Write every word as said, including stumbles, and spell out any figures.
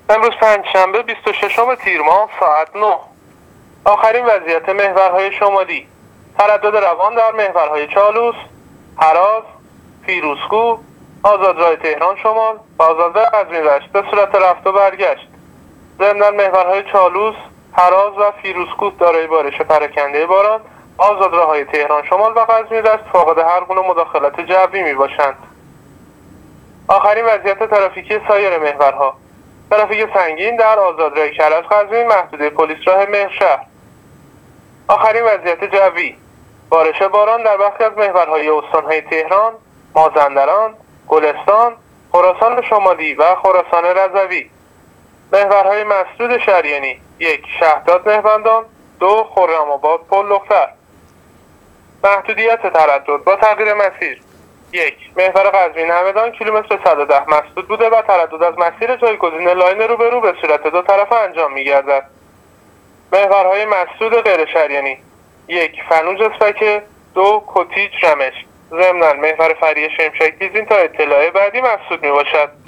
امروز پنجشنبه بیست و ششم تیر ماه ساعت نه. آخرین وضعیت محورهای شمالی: تردد روان در محورهای چالوس، هراز، فیروزکوه، آزادراه تهران شمال و آزادراه قزوین رشت به صورت رفت و برگشت. ضمناً محورهای چالوس، هراز و فیروزکوه دارای بارش پراکنده باران، آزادراه‌های تهران شمال و قزوین رشت فاقد هر گونه مداخلت جوی می باشند. آخرین وضعیت ترافیکی سایر محورها: ترافیک سنگین در آزادراه کرج قزوین محدوده پلیس راه مهرشهر. آخرین وضعیت جوی: بارش باران در برخی از محورهای استانهای تهران، مازندران، گلستان، خراسان شمالی و خراسان رضوی. محورهای مسدود شریانی: یک شهداد مهربندان، دو خرم‌آباد پل لختر. محدودیت تردد با تغییر مسیر: یک محور قزوین همدان کیلومتر صد و ده مسدود بوده و تردد از مسیر جایگزین لاین روبرو به صورت دو طرفه انجام می‌گردد. محورهای مسدود غیر شریانی: یک فنوج اسفکه، دو کتیج رمش. ضمناً محور فری شمشک بیزین تا اطلاع بعدی مسدود میباشد.